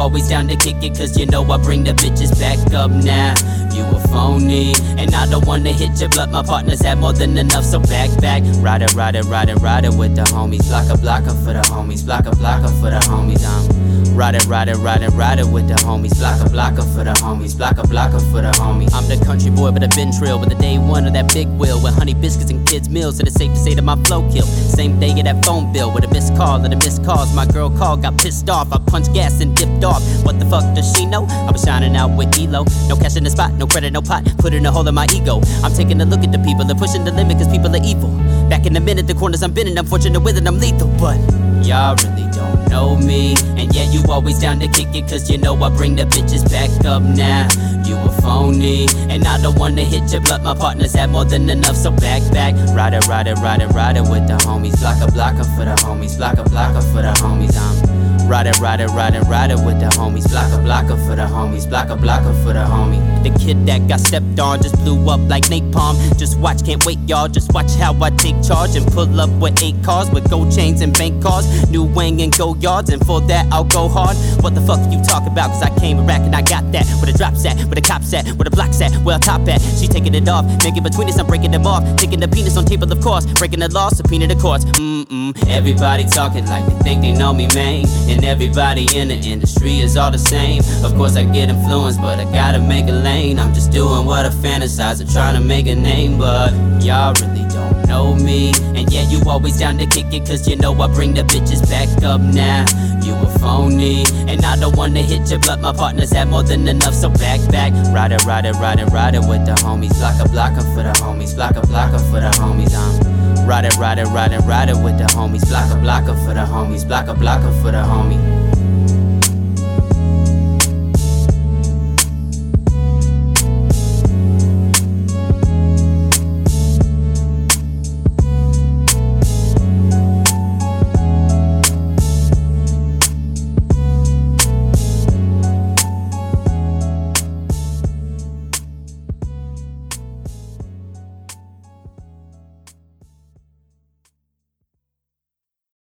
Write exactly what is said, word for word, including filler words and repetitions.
always down to kick it, cause you know I bring the bitches back up now. You a phony, and I don't wanna hit your blunt. My partners have more than enough, so back, back. Ride it, ride it, ride it, ride it with the homies. Block a blocker for the homies, block a blocker for the homies. I'm ride it, ride it, ride it, ride it with the homies. Block a blocker for the homies, block a blocker for the homies. I'm the country boy with a Ventril, with the day one of that big wheel, with honey biscuits and kids meals, and it's safe to say that my flow kill. Same day of that phone bill, with a missed call and a missed calls. My girl called, got pissed off, I punched gas and dipped off. What the fuck does she know? I was shining out with Elo. No cash in the spot, no credit, no pot, put in a hole in my ego. I'm taking a look at the people and pushing the limit, cause people are evil. Back in a minute, the corners I'm bending, I'm fortunate with it, I'm lethal. But y'all really don't know me, and yeah, you always down to kick it, cause you know I bring the bitches back up now. You a phony, and I don't wanna hit your blunt. My partners have more than enough, so back, back. Ride it, ride it, ride it, ride it with the homies. Block a blocker for the homies, block a blocker for the homies. I'm ride it, ride it, ride it, ride it with the homies. Block a blocker for the homies, block a blocker for the homie. The kid that got stepped on just blew up like napalm. Just watch, can't wait, y'all. Just watch how I take charge and pull up with eight cars, with gold chains and bank cars, new wang and go yards, and for that I'll go hard. What the fuck you talk about? Cause I came back and I got that. Where the drops at, where the cops at, where the blocks at, where I top at. She taking it off, making between us, I'm breaking them off. Taking the penis on table, of course, breaking the law, subpoena the courts. Mm-mm. Everybody talking like they think they know me, man. And everybody in the industry is all the same. Of course I get influenced, but I gotta make a lane. I'm just doing what I fantasize, I'm trying to make a name. But y'all really don't know me, and yeah, you always down to kick it, cause you know I bring the bitches back up now. You a phony, and I don't wanna hit your blunt. My partners have more than enough, so back, back. Ride it, ride it, ride it, ride it with the homies. Block a blocker for the homies, block a blocker for the homies. I'm ride it, ride it, ride it, ride it with the homies. Block a blocker for the homies, block a blocker for the homie.